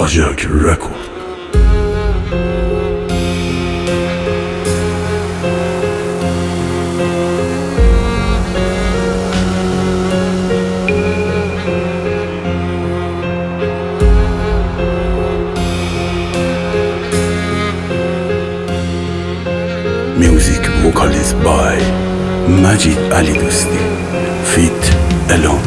Ajak Record. Music vocalized by Majid Ali Dosti feat. Elon.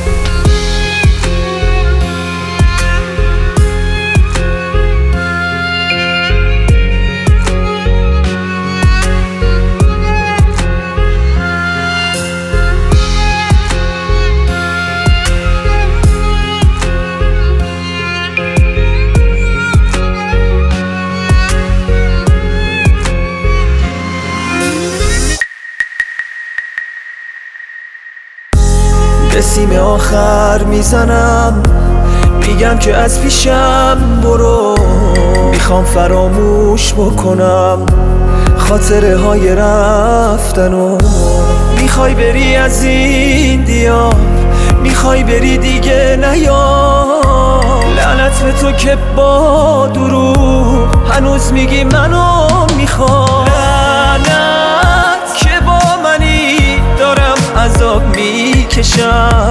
به سیم آخر میزنم، میگم که از پیشم برو. میخوام فراموش بکنم خاطره های رفتنو. میخوای بری از این دیار، میخوای بری دیگه نیا. لعنت به تو که با دروغ هنوز میگی منو میخوای. لعنت که با منی دارم عذاب میکشم.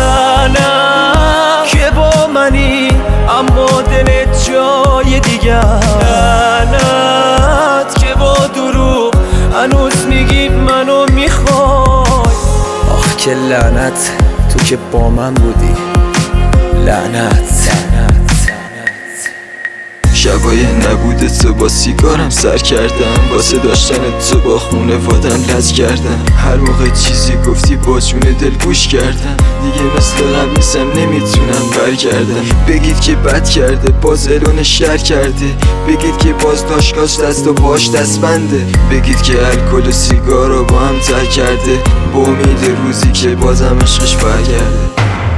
لعنت که با منی اما دلت جای دیگه. لعنت که با دروغ هنوز میگی منو میخوای. آخ که لعنت تو که با من بودی. لعنت شبای نبوده تو با سیگارم سر کردم، واسه داشتن تو با خونوادم لج کردم. هر موقع چیزی گفتی با جون دل گوش کردم. دیگه مثل قبل نیستم، نمیتونم برگردم. بگید که بد کرده، باز اعلان شر کرده. بگید که باز داشکاش دست و باش دست بنده. بگید که الکل و سیگار رو با هم تر کرده، با امید روزی که بازم عشقش برگرده.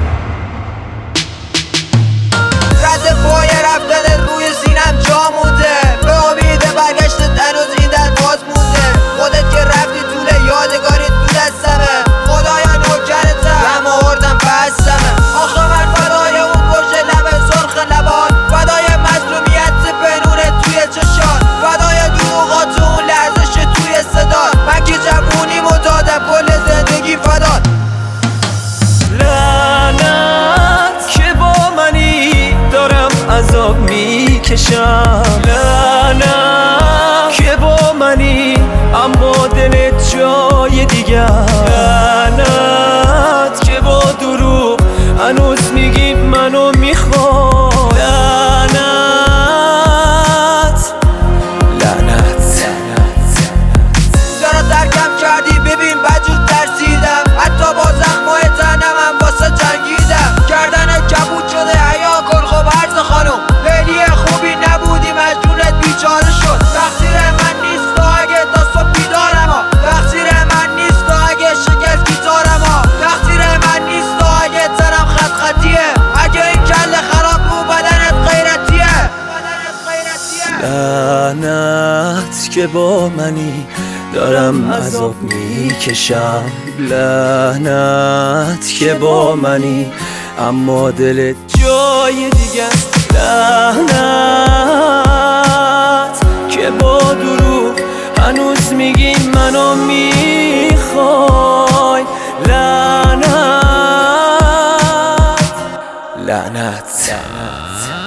عذاب میکشم. لعنت که با منی اما دلت جای دیگه. لعنت که با دروغ هنوز میگی منو میخوای. لعنت زرا ترکم کردی، ببین بدجور ترسیدم. حتی با زخمای تنم هم واسه جنگیدم. گردنت کبود شده، حیا کن خب عرض خانم. لیلی خوبی نبودی، مجنونت بیچاره شد. تقصیر من نیست اگه تا صبح بیدارم ها. تقصیر من نیست اگه شکست گیتارم ها. تقصیر من نیست اگه تنم خط خطیه. اگه این کل خراب رو بدنت غیرتیه. لعنت که با منی دارم عذاب میکشم. لعنت که با منی اما دلت جای دیگه. لعنت که با دروغ هنوز میگی منو میخوای. لعنت